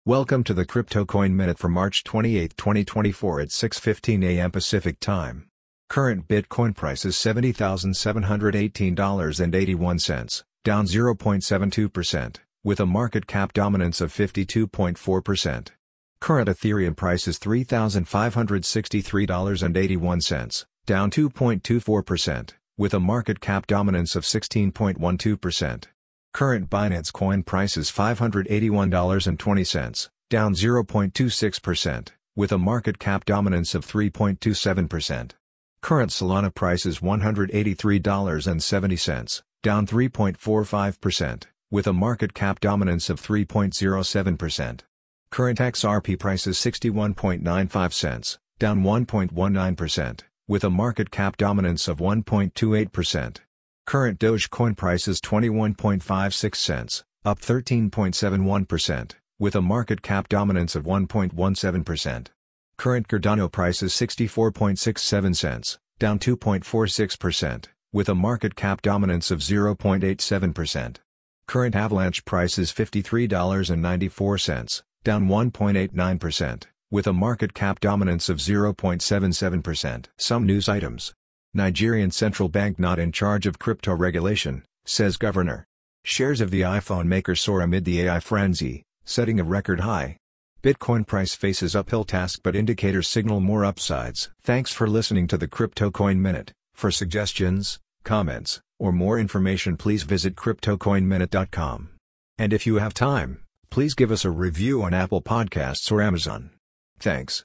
Welcome to the Crypto Coin Minute for March 28, 2024 at 6:15 a.m. Pacific Time. Current Bitcoin price is $70,718.81, down 0.72%, with a market cap dominance of 52.4%. Current Ethereum price is $3,563.81, down 2.24%, with a market cap dominance of 16.12%. Current Binance Coin price is $581.20, down 0.26%, with a market cap dominance of 3.27%. Current Solana price is $183.70, down 3.45%, with a market cap dominance of 3.07%. Current XRP price is 61.95 cents, down 1.19%, with a market cap dominance of 1.28%. Current Dogecoin price is 21.56 cents, up 13.71%, with a market cap dominance of 1.17%. Current Cardano price is 64.67 cents, down 2.46%, with a market cap dominance of 0.87%. Current Avalanche price is $53.94, down 1.89%, with a market cap dominance of 0.77%. Some news items. Nigerian central bank not in charge of crypto regulation, says governor. Shares of the iPhone maker soar amid the AI frenzy, setting a record high. Bitcoin price faces uphill task but indicators signal more upsides. Thanks for listening to the Crypto Coin Minute. For suggestions, comments, or more information, please visit CryptoCoinMinute.com. And if you have time, please give us a review on Apple Podcasts or Amazon. Thanks.